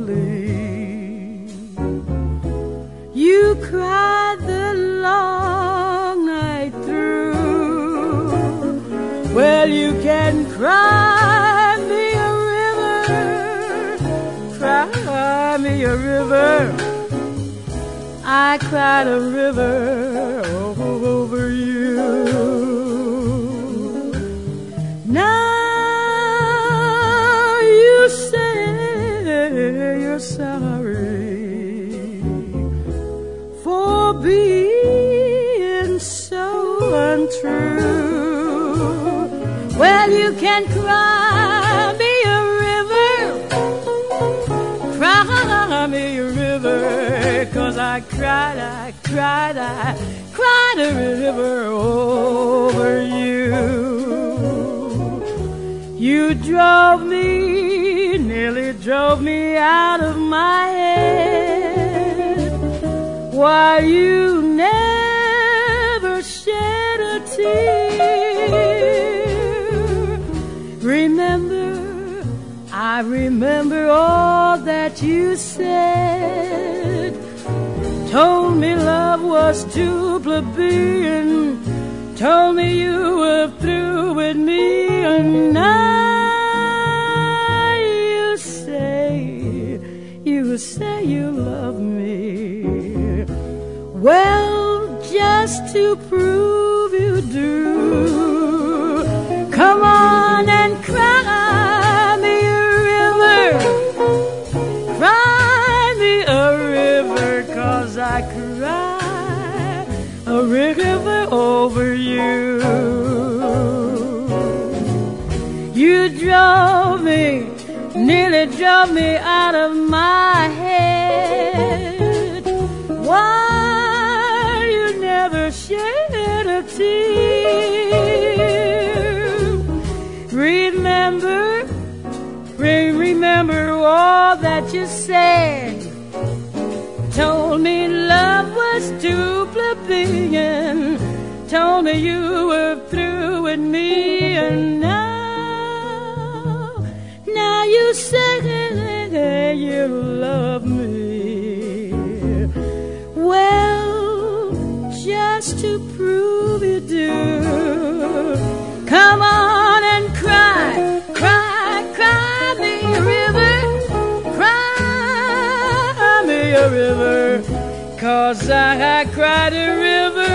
sleep. You cried the long night through. Well, you can cry me a river, cry me a river. I cried a river over you. Now you say you're sorry for being so untrue. Well, you can cry me a river, cry me a river, 'cause I cried a river over you. You drove me, nearly drove me out of my head. Why, you never shed a tear. Remember, I remember all that you said. Told me love was too plebeian. Told me you were through with me. And now you say you love me. Well, just to prove you do, come on and cry me a river. Cry me a river, 'cause I cry a river over you. You drove me, nearly drove me out of my head. Why, you never shed a tear. Remember all that you said. Told me love was too plebeian. Told me you were through with me. And now you say you love me. Well, just to prove you do, come on and cry me a river. Cry me a river, 'cause I cried a river